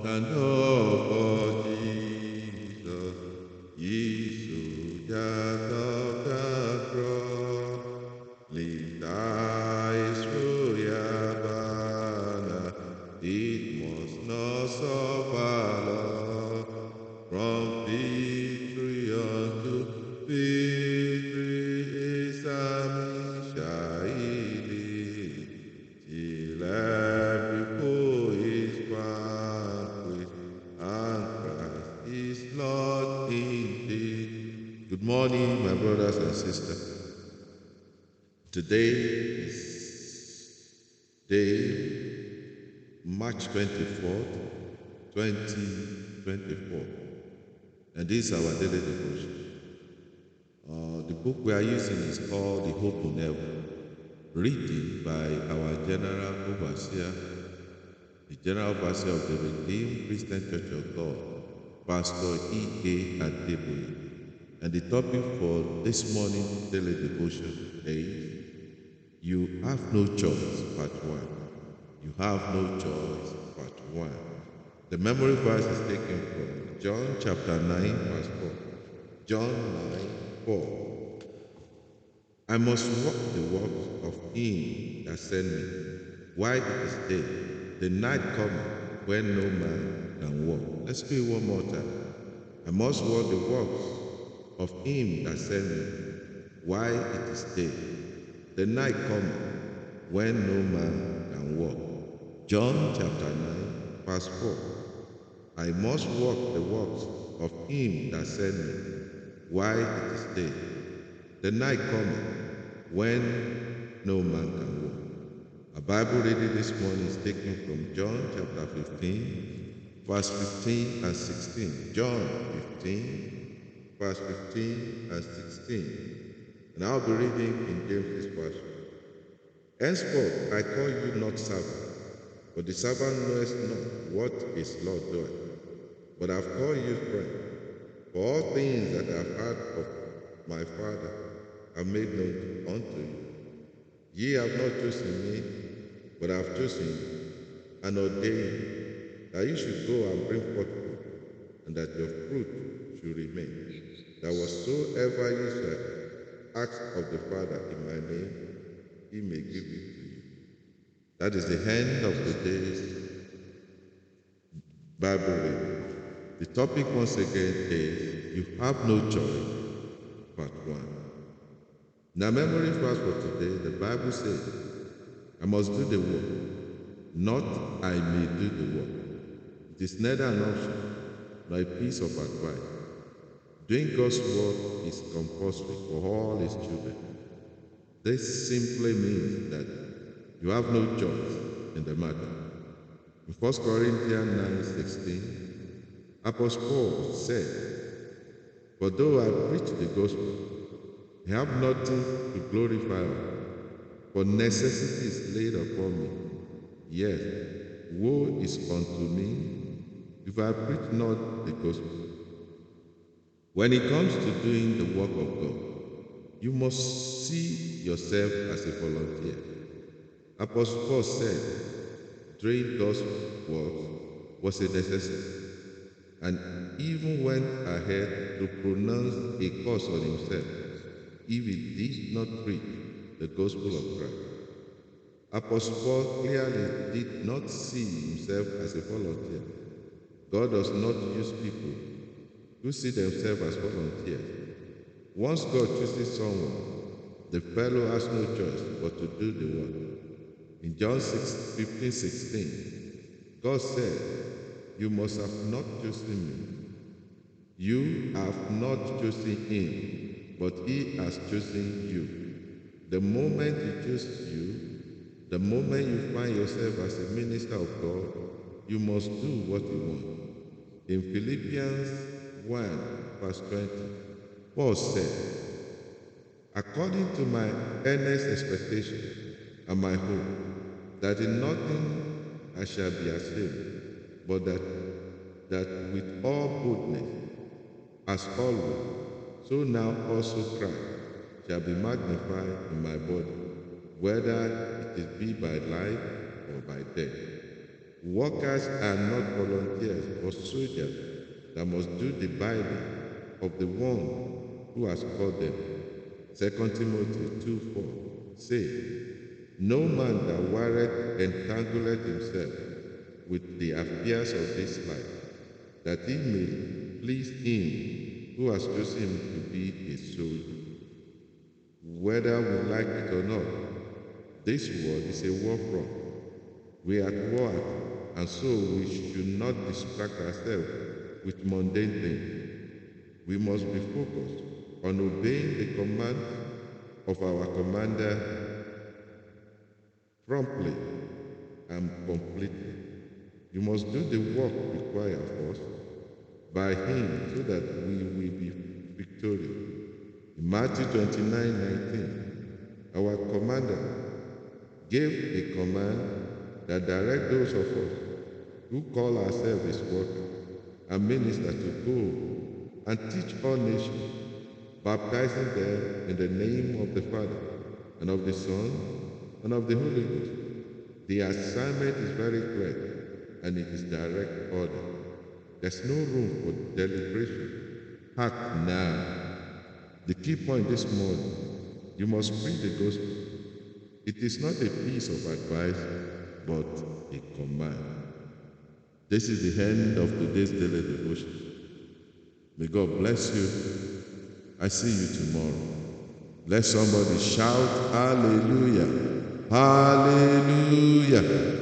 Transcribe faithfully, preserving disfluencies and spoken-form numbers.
stand up for Jesus, ye soldiers of the cross. Lift his royal banner, it must not suffer long. From victory unto victory his army shall lead, till every foe is vanquished, and Christ is Lord indeed. Good morning, my brothers and sisters. Today is day March twenty-fourth, twenty twenty-four, and this is our daily devotion. Uh, the book we are using is called The Hope in Heaven, written by our General Overseer, the General Overseer of the Redeemed Christian Church of God, Pastor E A Adeboye. And the topic for this morning's daily devotion is You Have No Choice, Part one. You Have No Choice, Part one. The memory verse is taken from John chapter nine, verse four. John nine, four. I must walk the works of him that sent me, while it is day. The night cometh when no man can walk. Let's do it one more time. I must walk the works of him that sent me, while it is day. The night cometh when no man can walk. John chapter nine, verse four. I must walk the works of him that sent me, while it is day. The night cometh when no man can walk. Our Bible reading this morning is taken from John chapter fifteen, verse fifteen and sixteen. John fifteen, verse fifteen and sixteen. And I'll be reading in James' version. Henceforth I call you not servant, for the servant knoweth not what his Lord doeth. But I've called you friend, for all things that I have heard of my Father are made known unto you. Ye have not chosen me, but I have chosen you, and ordained you, that you should go and bring forth fruit, and that your fruit should remain, that whatsoever ye shall ask of the Father in my name, he may give it to you. That is the end of the day's Bible reading. The topic once again is You Have No Choice, Part one. In our memory verse for today, the Bible says, I must do the work, not I may do the work. It is neither an option nor a piece of advice. Doing God's work is compulsory for all his children. This simply means that you have no choice in the matter. In First Corinthians nine sixteen, Apostle Paul said, For though I preach the gospel, I have nothing to glorify of, for necessity is laid upon me. Yes, woe is unto me if I preach not the gospel. When it comes to doing the work of God, you must see yourself as a volunteer. Apostle Paul said, doing God's work was a necessity, and even went ahead to pronounce a curse on himself if he did not preach the gospel of Christ. Apostle Paul clearly did not see himself as a volunteer. God does not use people who see themselves as volunteers. Once God chooses someone, the fellow has no choice but to do the work. In John fifteen sixteen, God said, You must have not chosen me. You have not chosen him, but he has chosen you. The moment he chooses you, the moment you find yourself as a minister of God, you must do what he wants. In Philippians one, verse twenty, Paul said, According to my earnest expectation and my hope, that in nothing I shall be ashamed, but that, that with all boldness, as always, so now also Christ shall be magnified in my body, whether it is be by life or by death. Workers are not volunteers or soldiers that must do the bidding of the one who has called them. Second Timothy two four say, no man that warreth entangleth himself with the affairs of this life, that he may please him who has chosen him to be a soldier. Whether we like it or not, this world is a war front. We are at war, and so we should not distract ourselves with mundane things. We must be focused on obeying the command of our commander promptly and completely. You must do the work required of us by him so that we will be victorious. In Matthew twenty-nine nineteen, our commander gave a command that direct those of us who call ourselves his workers and ministers to go and teach all nations, baptizing them in the name of the Father and of the Son and of the Holy Ghost. The assignment is very clear and it is direct order. There's no room for deliberation. Act now. The key point this morning, you must preach the gospel. It is not a piece of advice, but a command. This is the end of today's daily devotion. May God bless you. I see you tomorrow. Let somebody shout hallelujah. Hallelujah.